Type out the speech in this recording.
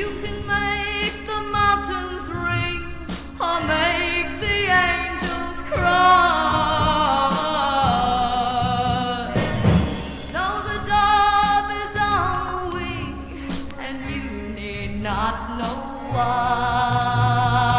You can make the mountains ring or make the angels cry. Though the dove is on the wing and you need not know why.